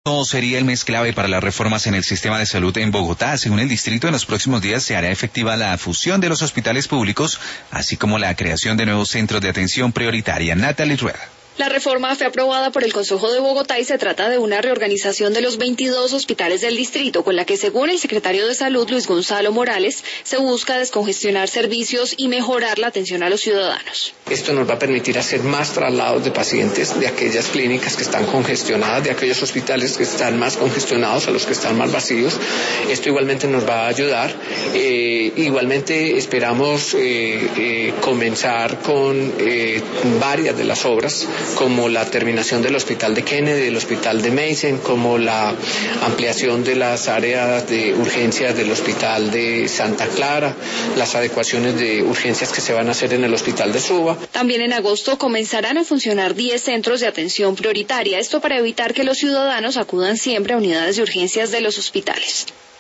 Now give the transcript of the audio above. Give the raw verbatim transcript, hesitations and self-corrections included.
No sería el mes clave para las reformas en el sistema de salud en Bogotá. Según el distrito, en los próximos días se hará efectiva la fusión de los hospitales públicos, así como la creación de nuevos centros de atención prioritaria. Natalie Rueda. La reforma fue aprobada por el Consejo de Bogotá y se trata de una reorganización de los veintidós hospitales del distrito, con la que, según el secretario de Salud, Luis Gonzalo Morales, se busca descongestionar servicios y mejorar la atención a los ciudadanos. Esto nos va a permitir hacer más traslados de pacientes de aquellas clínicas que están congestionadas, de aquellos hospitales que están más congestionados a los que están más vacíos. Esto igualmente nos va a ayudar. Eh, igualmente esperamos eh, eh, comenzar con eh, varias de las obras, como la terminación del hospital de Kennedy, del hospital de Mason, como la ampliación de las áreas de urgencias del hospital de Santa Clara, las adecuaciones de urgencias que se van a hacer en el hospital de Suba. También en agosto comenzarán a funcionar diez centros de atención prioritaria, esto para evitar que los ciudadanos acudan siempre a unidades de urgencias de los hospitales.